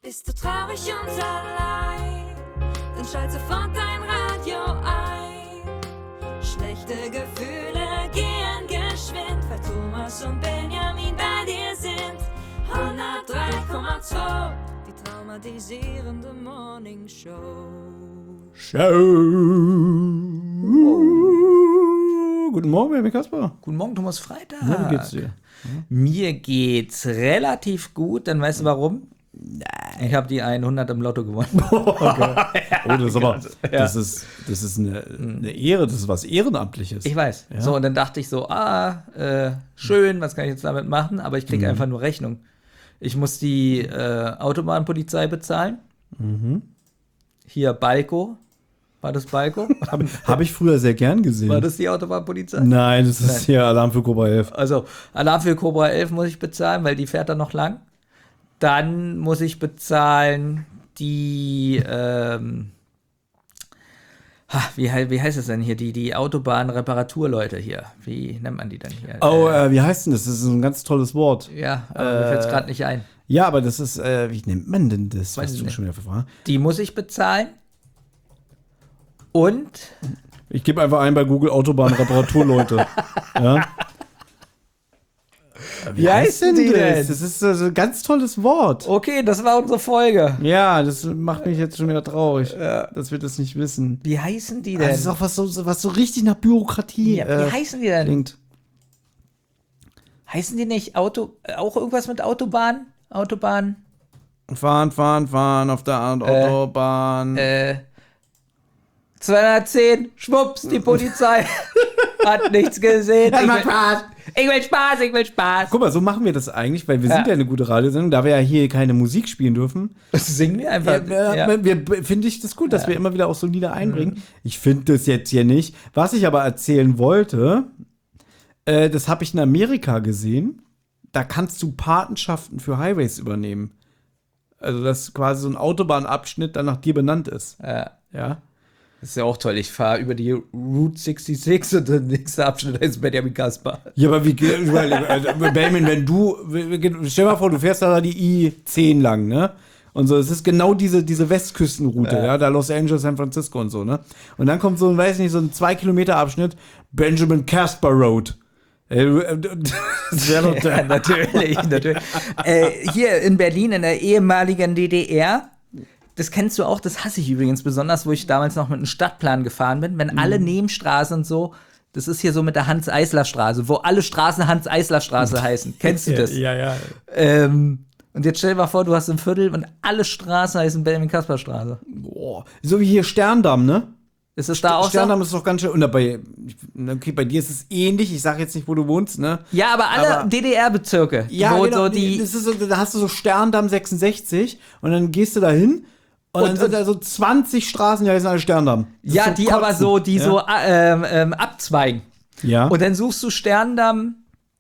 Bist du traurig und allein, dann schalt sofort dein Radio ein. Schlechte Gefühle gehen geschwind, weil Thomas und Benjamin bei dir sind. 103,2, die traumatisierende Morning Show. Guten Morgen, Benjamin Kasper. Guten Morgen, Thomas Freitag. Ja, wie geht's dir? Mir geht's relativ gut, dann weißt du warum? Ich habe die 100 im Lotto gewonnen. Okay. Oh, das ist aber, das ist eine Ehre, das ist was Ehrenamtliches. Ich weiß. Ja. So, und dann dachte ich so, schön, was kann ich jetzt damit machen? Aber ich kriege einfach nur Rechnung. Ich muss die Autobahnpolizei bezahlen. Hier Balko. War das Balko? Hab ich früher sehr gern gesehen. War das die Autobahnpolizei? Nein, das ist hier Alarm für Cobra 11. Also, Alarm für Cobra 11 muss ich bezahlen, weil die fährt dann noch lang. Dann muss ich bezahlen die, wie heißt es denn hier? Die Autobahnreparaturleute hier. Wie nennt man die denn hier? Oh, wie heißt denn das? Das ist ein ganz tolles Wort. Ja, aber mir fällt es gerade nicht ein. Ja, aber das ist, wie nennt man denn das? Weiß Was ich du nicht. schon wieder verfragt? Die muss ich bezahlen. Und Ich gebe einfach ein bei Google Autobahnreparaturleute. Ja. Wie heißen die denn? Das ist so ein ganz tolles Wort. okay, das war unsere Folge. Ja, das macht mich jetzt schon wieder traurig, dass wir das nicht wissen. Wie heißen die denn? Das ist auch was so richtig nach Bürokratie Ja, wie heißen die denn? klingt. Heißen die nicht auch irgendwas mit Autobahn? Autobahn? Fahren auf der Autobahn. 210, schwupps, die Polizei hat nichts gesehen. Ich will Spaß. Guck mal, so machen wir das eigentlich, weil wir sind ja eine gute Radiosendung, da wir ja hier keine Musik spielen dürfen. Singen wir einfach. Finde ich das gut, dass wir immer wieder auch so Lieder einbringen. Ich finde das jetzt hier nicht. Was ich aber erzählen wollte, das habe ich in Amerika gesehen. Da kannst du Patenschaften für Highways übernehmen. Also, dass quasi so ein Autobahnabschnitt dann nach dir benannt ist. Ja. Das ist ja auch toll. Ich fahre über die Route 66 und der nächste Abschnitt heißt Benjamin Kasper. Ja, aber Benjamin, wenn du, stell mal vor, du fährst da die I10 lang, ne? Und so, es ist genau diese Westküstenroute, ja, da Los Angeles, San Francisco und so, ne? Und dann kommt so ein, weiß nicht, so ein 2-Kilometer-Abschnitt, Benjamin Kasper Road. Das wäre doch Ja, natürlich. Hier in Berlin, in der ehemaligen DDR, das kennst du auch, das hasse ich übrigens besonders, wo ich damals noch mit einem Stadtplan gefahren bin, wenn alle Nebenstraßen und so, das ist hier so mit der Hans-Eisler-Straße, wo alle Straßen Hans-Eisler-Straße heißen. Kennst du das? Ja. Und jetzt stell dir mal vor, du hast ein Viertel und alle Straßen heißen Benjamin-Kasper-Straße. Boah. So wie hier Sterndamm, ne? Ist es da auch so? Sterndamm ist doch ganz schön. Und dabei, okay, bei dir ist es ähnlich. Ich sag jetzt nicht, wo du wohnst, ne? Ja, aber alle DDR-Bezirke. Ja, wo genau. so die Das ist so, da hast du so Sterndamm 66 und dann gehst du da hin und dann sind da so 20 Straßen, die heißen alle Sterndamm. Das ja, ist so die kotzen. aber so, die Ja. so abzweigen. Ja. Und dann suchst du Sterndamm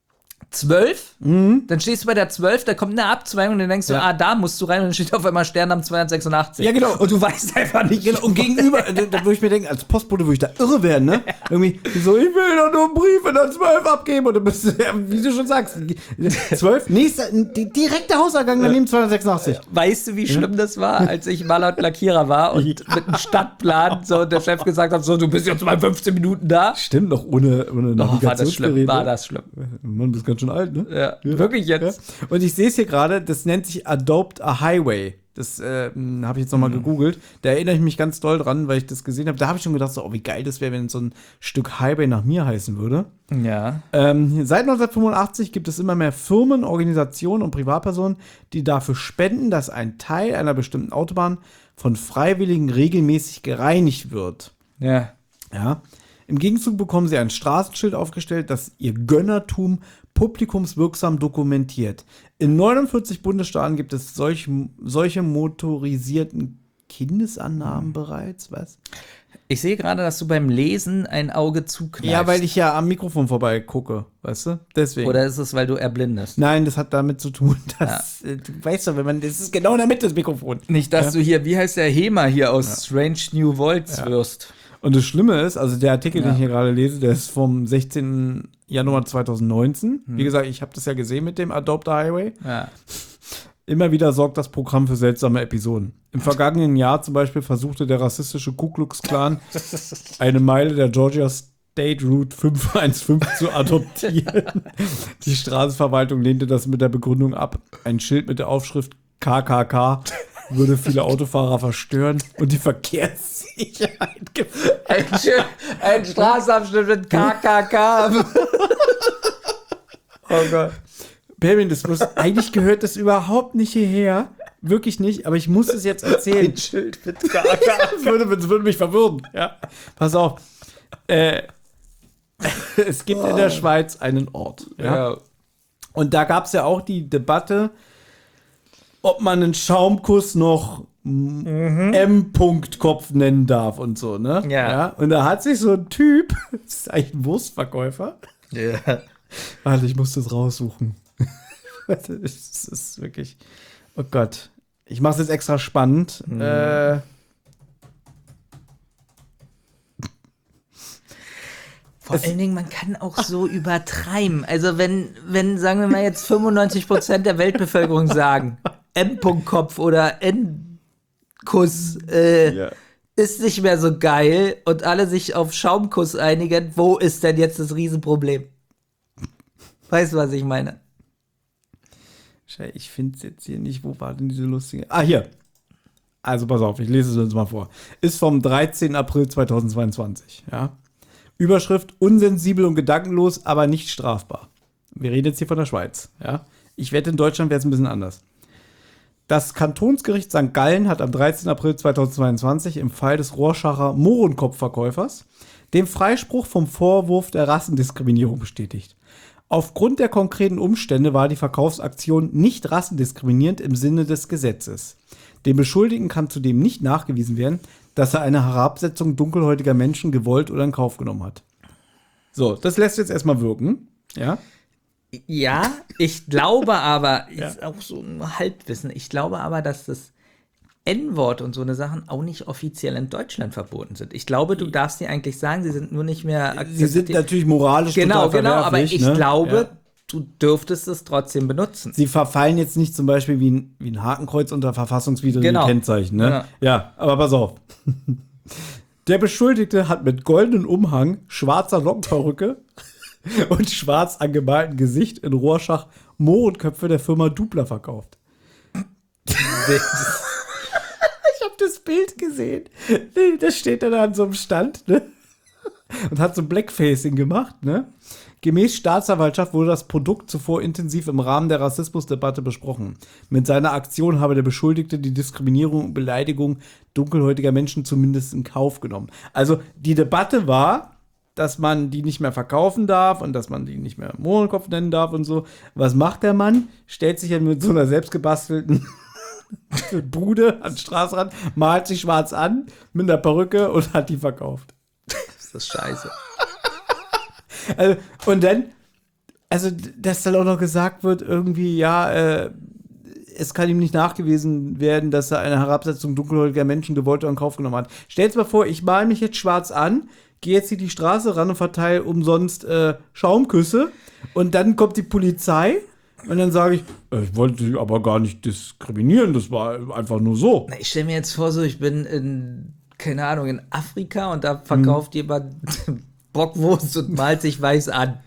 12, dann stehst du bei der 12, da kommt eine Abzweigung und dann denkst du, Ja. da musst du rein und dann steht auf einmal Sterndamm 286. Ja, genau. Und du weißt einfach nicht. Genau, und gegenüber, da würde ich mir denken, als Postbote würde ich da irre werden, ne? Irgendwie so, ich will doch nur einen Brief in der 12 abgeben. Und dann bist du, ja, wie du schon sagst, 12, nächster, direkter Hauseingang daneben 286. Weißt du, wie schlimm das war, als ich mal laut Lackierer war und mit einem Stadtplan so der Chef gesagt hat, so, du bist jetzt mal 15 Minuten da. Stimmt, noch ohne Oh, war das schlimm, Navigationsgerät. war das schlimm. Mann, bist ganz schön alt, ne? Ja, wirklich jetzt. Ja. Und ich sehe es hier gerade, das nennt sich Adopt a Highway. Das habe ich jetzt nochmal gegoogelt. Da erinnere ich mich ganz doll dran, weil ich das gesehen habe. Da habe ich schon gedacht, so, oh, wie geil das wäre, wenn so ein Stück Highway nach mir heißen würde. Ja. Seit 1985 gibt es immer mehr Firmen, Organisationen und Privatpersonen, die dafür spenden, dass ein Teil einer bestimmten Autobahn von Freiwilligen regelmäßig gereinigt wird. Ja. Ja. Im Gegenzug bekommen sie ein Straßenschild aufgestellt, das ihr Gönnertum publikumswirksam dokumentiert. In 49 Bundesstaaten gibt es solche motorisierten Kindesannahmen bereits, was? Ich sehe gerade, dass du beim Lesen ein Auge zukneifst. Ja, weil ich ja am Mikrofon vorbei gucke, weißt du? Deswegen. Oder ist es, weil du erblindest? Nein, das hat damit zu tun, dass, du weißt doch, das ist genau in der Mitte, das Mikrofon. Nicht, dass du hier, wie heißt der HEMA hier aus Strange New Worlds wirst. Und das Schlimme ist, also der Artikel, den ich hier gerade lese, der ist vom 16. Januar 2019. Wie gesagt, ich habe das ja gesehen mit dem Adopt a Highway. Ja. Immer wieder sorgt das Programm für seltsame Episoden. Im vergangenen Jahr zum Beispiel versuchte der rassistische Ku Klux Klan eine Meile der Georgia State Route 515 zu adoptieren. Die Straßenverwaltung lehnte das mit der Begründung ab. Ein Schild mit der Aufschrift KKK würde viele Autofahrer verstören und die Verkehrssicherheit gefährden. Ein Straßenabschnitt mit KKK. Oh Gott. Permin, eigentlich gehört das überhaupt nicht hierher. Wirklich nicht, aber ich muss es jetzt erzählen. Ein Schild mit KKK. Das würde mich verwirren. Ja. Pass auf. Es gibt in der Schweiz einen Ort. Ja? Und da gab es ja auch die Debatte, ob man einen Schaumkuss noch M-Punkt-Kopf nennen darf und so, ne? Ja. Und da hat sich so ein Typ, das ist eigentlich ein Wurstverkäufer. Ja. Warte, ich muss das raussuchen. Das ist wirklich, oh Gott. Ich mache es jetzt extra spannend. Vor allen Dingen, man kann auch so übertreiben. Also wenn, sagen wir mal jetzt 95% der Weltbevölkerung sagen, M-Punkt-Kopf oder N-Kuss ist nicht mehr so geil und alle sich auf Schaumkuss einigen, wo ist denn jetzt das Riesenproblem? Weißt du, was ich meine? Ich finde es jetzt hier nicht. Wo war denn diese lustige? Ah, hier. Also pass auf, ich lese es uns mal vor. Ist vom 13. April 2022. Ja. Überschrift: unsensibel und gedankenlos, aber nicht strafbar. Wir reden jetzt hier von der Schweiz. Ja. Ich wette, in Deutschland wäre es ein bisschen anders. Das Kantonsgericht St. Gallen hat am 13. April 2022 im Fall des Rorschacher Mohrenkopf-Verkäufers den Freispruch vom Vorwurf der Rassendiskriminierung bestätigt. Aufgrund der konkreten Umstände war die Verkaufsaktion nicht rassendiskriminierend im Sinne des Gesetzes. Dem Beschuldigten kann zudem nicht nachgewiesen werden, dass er eine Herabsetzung dunkelhäutiger Menschen gewollt oder in Kauf genommen hat. So, das lässt jetzt erstmal wirken. Ja? Ja, ich glaube aber, ist auch so ein Halbwissen, ich glaube aber, dass das N-Wort und so eine Sachen auch nicht offiziell in Deutschland verboten sind. Ich glaube, du darfst die eigentlich sagen, sie sind nur nicht mehr akzeptiert. Sie sind natürlich moralisch genau, total verwerflich, aber ich glaube, du dürftest es trotzdem benutzen. Sie verfallen jetzt nicht zum Beispiel wie ein Hakenkreuz unter verfassungswidrigen Kennzeichen. Ne? Genau. Ja, aber pass auf. Der Beschuldigte hat mit goldenen Umhang, schwarzer Lockenperücke und schwarz angemaltem Gesicht in Rorschach Mohrenköpfe der Firma Dupla verkauft. Ich habe das Bild gesehen. Das steht dann an so einem Stand, ne? Und hat so Blackfacing gemacht, ne? Gemäß Staatsanwaltschaft wurde das Produkt zuvor intensiv im Rahmen der Rassismusdebatte besprochen. Mit seiner Aktion habe der Beschuldigte die Diskriminierung und Beleidigung dunkelhäutiger Menschen zumindest in Kauf genommen. Also die Debatte war, dass man die nicht mehr verkaufen darf und dass man die nicht mehr Mohrenkopf nennen darf und so. Was macht der Mann? Stellt sich ja mit so einer selbstgebastelten Bude an den Straßenrand, malt sich schwarz an mit einer Perücke und hat die verkauft. Das ist scheiße. Also, und dann, also, dass dann auch noch gesagt wird, irgendwie, es kann ihm nicht nachgewiesen werden, dass er eine Herabsetzung dunkelhäutiger Menschen gewollt oder in Kauf genommen hat. Stell's mal vor, ich male mich jetzt schwarz an, gehe jetzt hier die Straße ran und verteile umsonst Schaumküsse und dann kommt die Polizei und dann sage ich wollte sie aber gar nicht diskriminieren, das war einfach nur so. Ich stelle mir jetzt vor, so, ich bin in, keine Ahnung, in Afrika und da verkauft jemand Bockwurst und malt sich weiß an.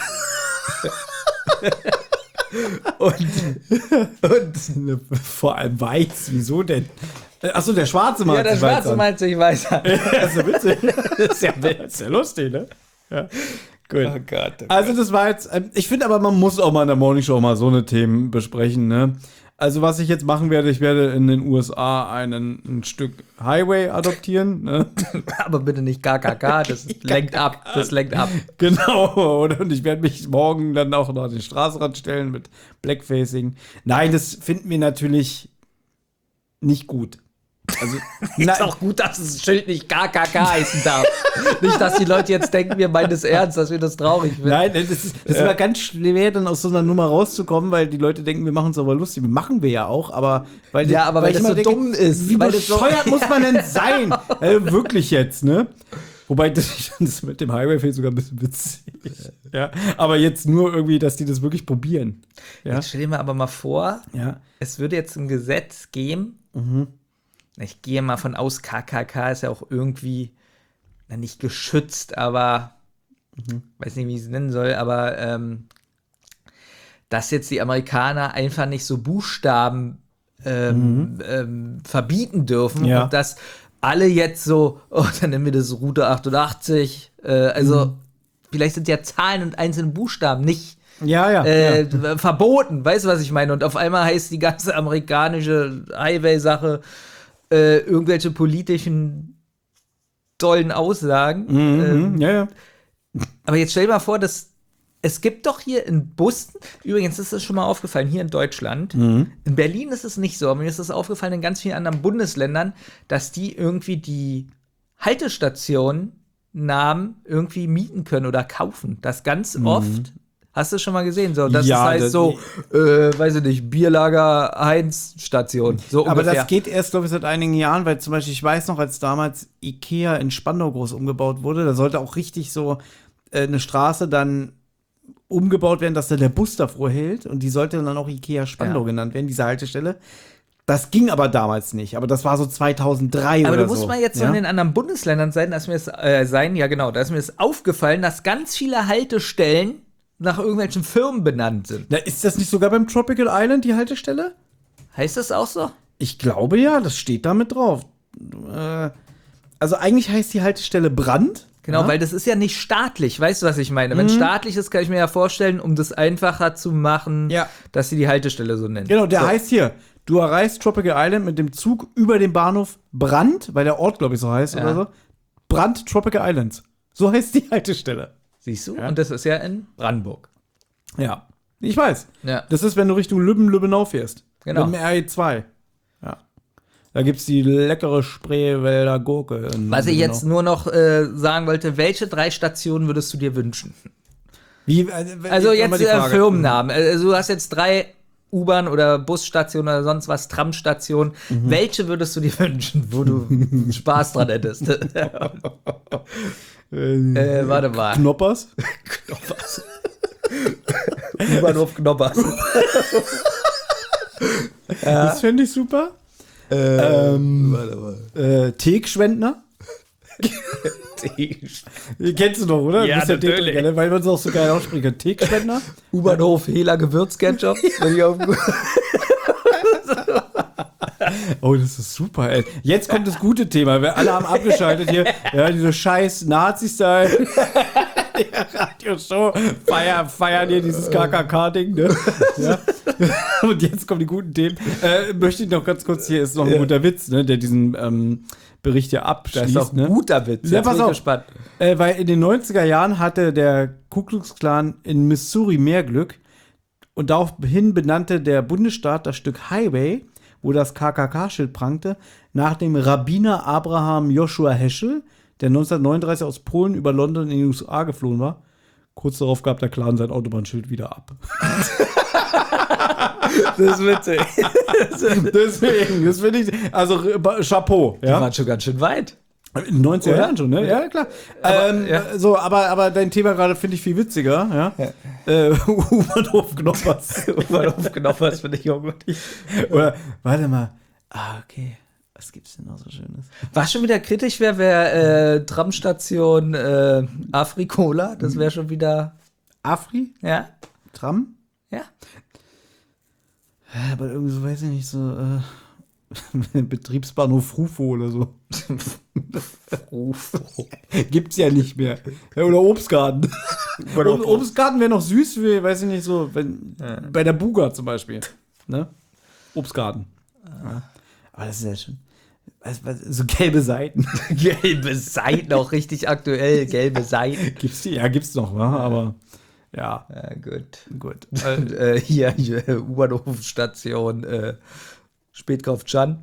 und vor allem weiß, wieso denn? Achso, der Schwarze malt sich weiß an. Ja, der Schwarze malt sich weiß an. Das ist ja witzig. Das ist ja lustig, ne? Ja. Gut. Oh Gott. Also das war jetzt, ich finde aber, man muss auch mal in der Morning Show mal so eine Themen besprechen, ne? Also was ich jetzt machen werde, ich werde in den USA ein Stück Highway adoptieren, ne? Aber bitte nicht KKK, das lenkt ab, das lenkt ab. Genau, und ich werde mich morgen dann auch noch an den Straßenrand stellen mit Blackfacing. Nein, das finden wir natürlich nicht gut. Also, ist auch gut, dass das Schild nicht KKK heißen darf. Nicht, dass die Leute jetzt denken, wir meinen das ernst, dass wir das traurig finden. Nein, das ist immer ganz schwer, dann aus so einer Nummer rauszukommen, weil die Leute denken, wir machen es aber lustig. Machen wir ja auch, aber weil das so dumm ist. Wie bescheuert muss man denn sein? Wirklich jetzt, ne? Wobei das mit dem Highway finde ich sogar ein bisschen witzig. Ja, aber jetzt nur irgendwie, dass die das wirklich probieren. Ja, Jetzt stell dir aber mal vor, ja. es würde jetzt ein Gesetz geben. Ich gehe mal von aus, KKK ist ja auch irgendwie nicht geschützt, aber weiß nicht, wie ich es nennen soll, aber dass jetzt die Amerikaner einfach nicht so Buchstaben verbieten dürfen Ja. und dass alle jetzt so, dann nennen wir das Route 88, vielleicht sind ja Zahlen und einzelne Buchstaben nicht Ja. verboten, weißt du, was ich meine? Und auf einmal heißt die ganze amerikanische Highway-Sache irgendwelche politischen tollen Aussagen. Ja. Aber jetzt stell dir mal vor, dass es gibt doch hier in Bussen, übrigens ist es schon mal aufgefallen, hier in Deutschland, in Berlin ist es nicht so, aber mir ist es aufgefallen in ganz vielen anderen Bundesländern, dass die irgendwie die Haltestationen-Namen irgendwie mieten können oder kaufen. Das ganz oft. Hast du schon mal gesehen? So, das Ja, heißt das- so, weiß ich nicht, Bierlager Heinz-Station. So Aber ungefähr. das geht erst, glaube ich, seit einigen Jahren, weil zum Beispiel, ich weiß noch, als damals Ikea in Spandau groß umgebaut wurde, da sollte auch richtig so eine Straße dann umgebaut werden, dass da der Bus davor hält und die sollte dann auch Ikea Spandau Ja. genannt werden, diese Haltestelle. Das ging aber damals nicht, aber das war so 2003 Aber oder du musst so. mal jetzt so ja? in den anderen Bundesländern sein, da ist mir das aufgefallen, dass ganz viele Haltestellen nach irgendwelchen Firmen benannt sind. Na, ist das nicht sogar beim Tropical Island die Haltestelle? Heißt das auch so? Ich glaube ja, das steht da mit drauf. Also eigentlich heißt die Haltestelle Brand. Genau, ja? weil das ist ja nicht staatlich, weißt du, was ich meine? Wenn staatlich ist, kann ich mir ja vorstellen, um das einfacher zu machen, Ja. dass sie die Haltestelle so nennen. Genau, der so. heißt hier, du erreichst Tropical Island mit dem Zug über den Bahnhof Brand, weil der Ort, glaube ich, so heißt Ja. oder so. Brand Tropical Islands. So heißt die Haltestelle. Siehst du? Ja. Und das ist ja in Brandenburg. Ja. Ich weiß. Ja. Das ist, wenn du Richtung Lübbenau fährst. Genau. Mit dem RE2. Ja. Da gibt's die leckere Spreewälder Gurke. in Was ich Lübbenau. jetzt nur noch sagen wollte, welche 3 Stationen würdest du dir wünschen? Wie, Also nochmal jetzt die Frage. Firmennamen. Also du hast jetzt 3 U-Bahn oder Busstationen oder sonst was, Tramstationen. Welche würdest du dir wünschen, wo du Spaß dran hättest? Warte mal. Knoppers? Knoppers. U-Bahnhof Knoppers. Das fände ich super. Warte mal. Teekschwendner? Kennst du doch, oder? Ja, Du bist ja natürlich. Teetrinker, ne? Weil man es auch so geil aussprechen kann. Teekschwendner? U-Bahnhof Hela Gewürzketchup. Oh, das ist super, ey. Jetzt kommt das gute Thema. Wir alle haben abgeschaltet hier. Ja, diese scheiß Nazi-Style. Ja, Radioshow. Feiern hier dieses KKK-Ding, ne? Ja. Und jetzt kommen die guten Themen. Möchte ich noch ganz kurz, hier ist noch ein guter Witz, ne, der diesen Bericht hier Das abschließt. ist doch ein ne? guter Witz. Ja, Jetzt pass bin ich auf. gespannt. Weil in den 90er Jahren hatte der Ku Klux Klan in Missouri mehr Glück und daraufhin benannte der Bundesstaat das Stück Highway, wo das KKK-Schild prangte, nach dem Rabbiner Abraham Joshua Heschel, der 1939 aus Polen über London in die USA geflohen war. Kurz darauf gab der Clan sein Autobahnschild wieder ab. Das ist witzig. Deswegen, das finde ich, also Chapeau. Die Ja? waren schon ganz schön weit. In den 90er Oder? Jahren schon, ne? Ja, klar. ja. So, aber dein Thema gerade finde ich viel witziger, ja? U-Bahnhof Knoppers. U-Bahnhof Knoppers finde ich auch gut. Oder, warte mal. Okay. Was gibt's denn noch so Schönes? Was schon wieder kritisch wäre Tramstation Afrikola. Das wäre schon wieder, Afri? ja. Tram? Ja. Aber irgendwie so, weiß ich nicht, so, Betriebsbahnhof Rufo oder so. Gibt's ja nicht mehr. Ja, oder Obstgarten. Obstgarten wäre noch süß, wie, weiß ich nicht, so, wenn, bei der Buga zum Beispiel. Ne? Obstgarten. Ja. Aber das ist ja schon. So gelbe Seiten. Gelbe Seiten, auch richtig aktuell. Gelbe Seiten. Gibt's die? Ja, gibt's noch, wa? Aber ja, Ja, gut. gut. Und hier U-Bahnhofstation Spätkauf Chan.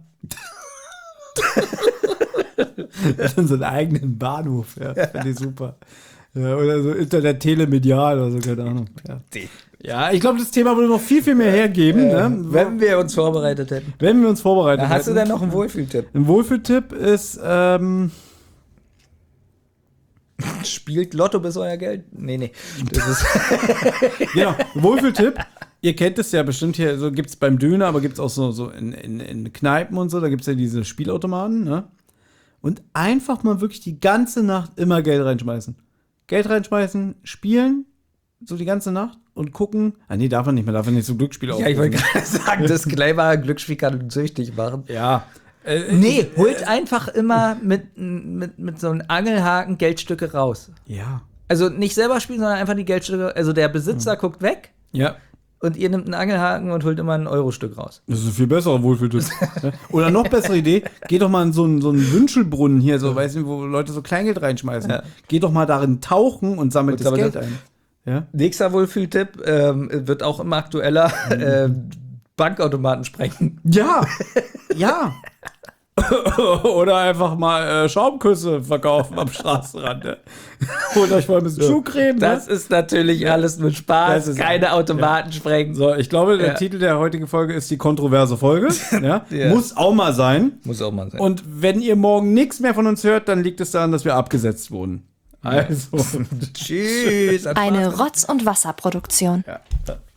So einen eigenen Bahnhof, ja. Finde ich super. Ja, oder so Internet telemedial oder so, keine Ahnung. Ja, ich glaube, das Thema würde noch viel, viel mehr hergeben, ne? Wenn wir uns vorbereitet hätten. Wenn wir uns vorbereitet Hast du hätten. denn noch einen Wohlfühltipp? Ein Wohlfühltipp ist, Spielt Lotto bis euer Geld? Nee. Das ist Genau, Wohlfühltipp. Ihr kennt es ja bestimmt hier, so gibt es beim Döner, aber gibt es auch so in Kneipen und so, da gibt es ja diese Spielautomaten, ne? Und einfach mal wirklich die ganze Nacht immer Geld reinschmeißen. Geld reinschmeißen, spielen, so die ganze Nacht und gucken. Ah, nee, darf man nicht, man darf ja nicht so Glücksspiel ja, ich wollte gerade sagen, Disclaimer, Glücksspiel kann süchtig machen. Ja. Nee, holt einfach immer mit so einem Angelhaken Geldstücke raus. Ja. Also nicht selber spielen, sondern einfach die Geldstücke. Also der Besitzer guckt weg Ja. und ihr nimmt einen Angelhaken und holt immer ein Eurostück raus. Das ist ein viel besserer Wohlfühltipp. Oder noch bessere Idee, geh doch mal in so einen Wünschelbrunnen hier, so, weißt du, wo Leute so Kleingeld reinschmeißen. Ja. Geh doch mal darin tauchen und sammelt das sammelt Geld das- ein. Ja? Nächster Wohlfühltipp wird auch immer aktueller. Bankautomaten sprengen. Ja. Ja. Oder einfach mal Schaumküsse verkaufen am Straßenrand. Ne? Holt euch mal ein bisschen Schuhcreme. Das ist natürlich alles mit Spaß. Das ist- Keine Automaten sprengen. So, ich glaube, der Ja. Titel der heutigen Folge ist die kontroverse Folge. Ja? Ja. Muss auch mal sein. Muss auch mal sein. Und wenn ihr morgen nichts mehr von uns hört, dann liegt es daran, dass wir abgesetzt wurden. Also. Tschüss. Eine Rotz- und Wasserproduktion. Ja.